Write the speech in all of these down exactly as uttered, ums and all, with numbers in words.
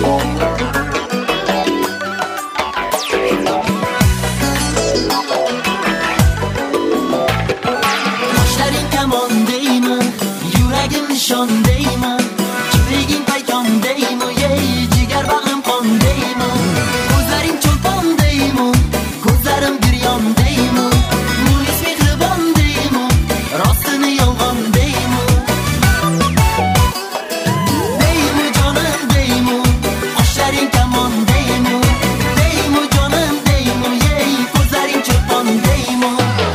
Qoshlaring kamon deymi, yuragim nishon deymi, kipriging payton deymi, yey jigar bag'rim qon deymi, ko'zlaring cho'lpon deymi, ko'zlarim giryon deymi, munis mehribon deymi, rostini yolg'on deymi, deymi jonim deymi, qoshlaring kamon deymi, deymi jonim deymi, yey ko'zlaring cho'lpon deymi.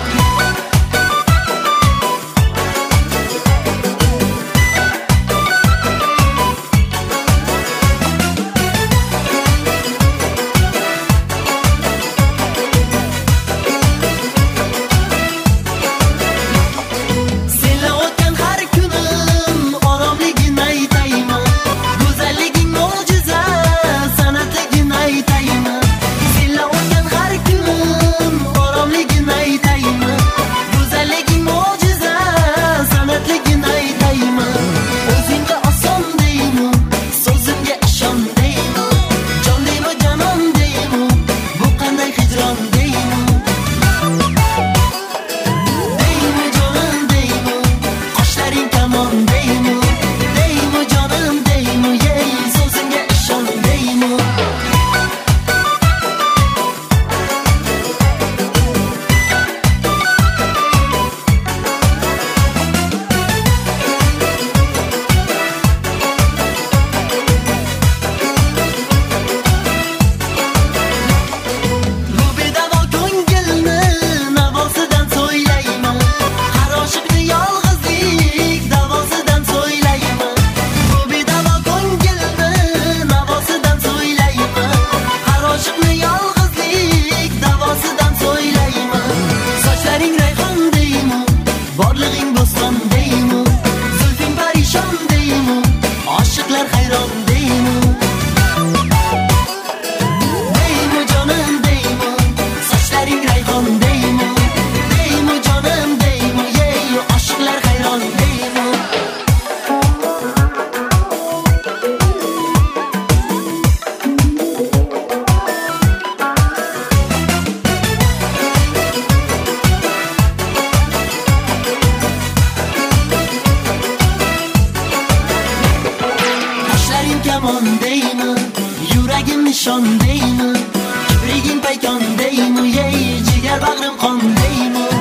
Borlig'ing bo'ston deymi, zulfing parishon deymi, oshiqlar hayron deymi, deymi jonim deymi, sochlaring rayhon deymi, deymi jonim deymi, yey oshiqlar hayron deymi. Kamon deymi, yuragim nishon deymi, kipriging payton deymi, yey jigar bag'rim qon deymi.